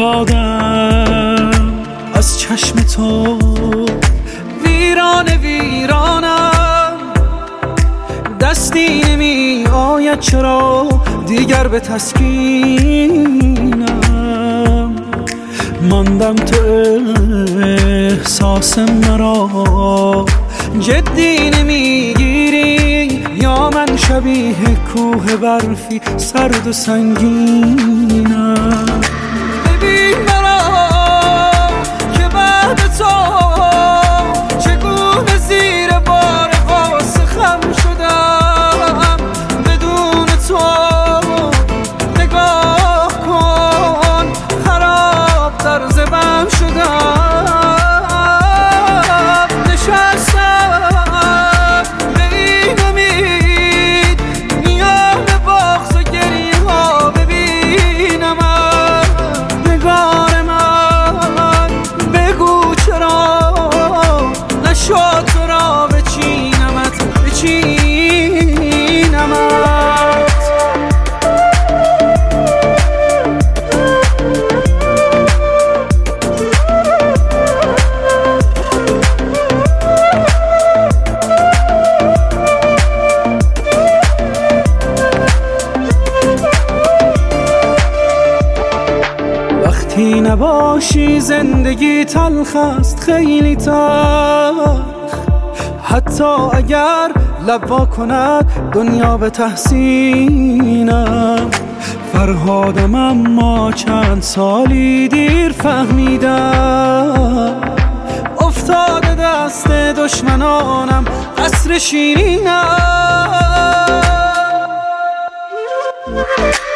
افتادم از چشم تو، ویرانم، دستی نمی آید چرا دیگر به تسکینم. ماندم تو احساس مرا جدی نمیگیری، یا من شبیه کوه برفی سرد و سنگینم. ببین مرا که بعد تو چگونه زیر بار غصه خم شدم. بدون تو نگاه کن خراب در زبم شدم. نشستم به این امید میان بغض و گریه ها ببینم نگار من. بگو چرا نشد تو را بچینمت. وقتی نباشی زندگی تلخ است، خیلی تلخ. حتی اگر لب وا کند دنیا به تحسینم. فرهادم اما چند سالی دیر فهمیدم، افتاده دست دشمنانم قصر شیرینم.